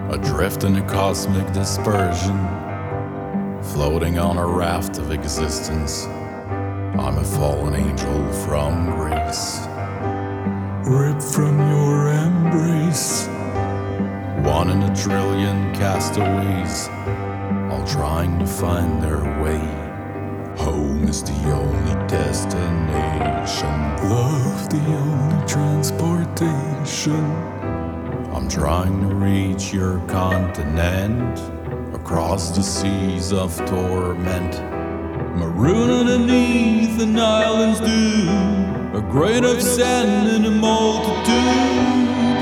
Adrift in a cosmic dispersion, floating on a raft of existence. I'm a fallen angel from Greece, ripped from your embrace. one in a trillion castaways, all trying to find their way. Home is the only destination, Love the only transportation. I'm trying to reach your continent, across the seas of torment. Maroon underneath an island's dune, a grain of sand in a multitude.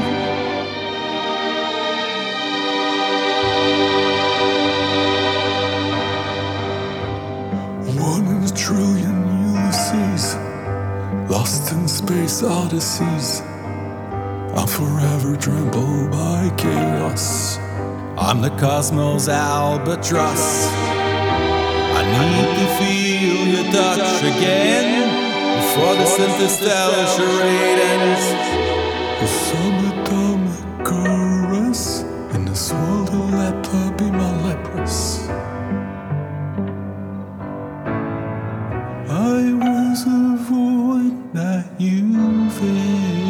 One in a trillion Ulysses, lost in space odysseys. I'm forever trampled by chaos. I'm the cosmos albatross. I need to feel your touch again before this interstellar charade ends. A subatomic caress, and this world will let her be my leprous. I was a void that you filled.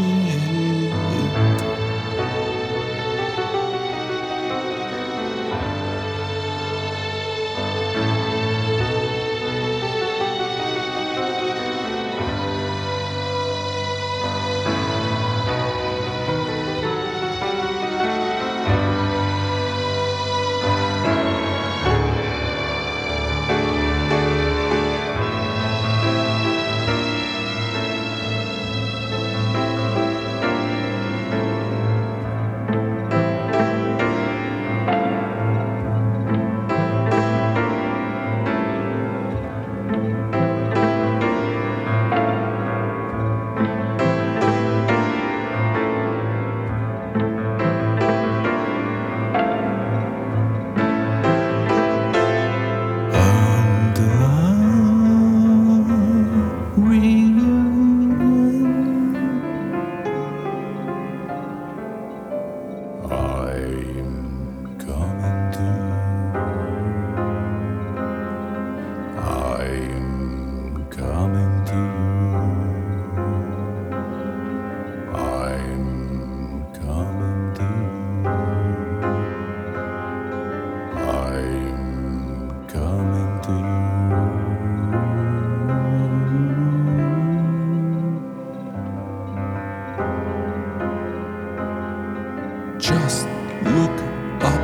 Just look up.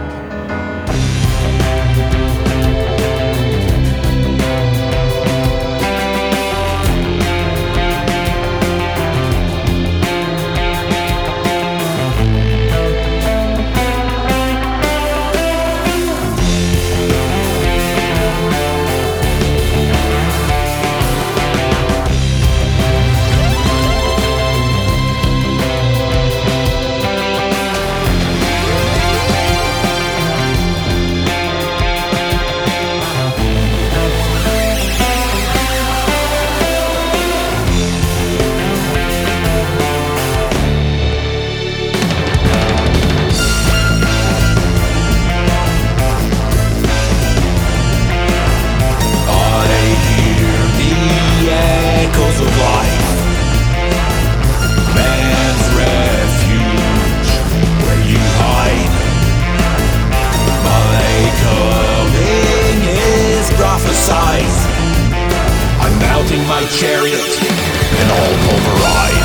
I'm mounting my chariot and all pulverize.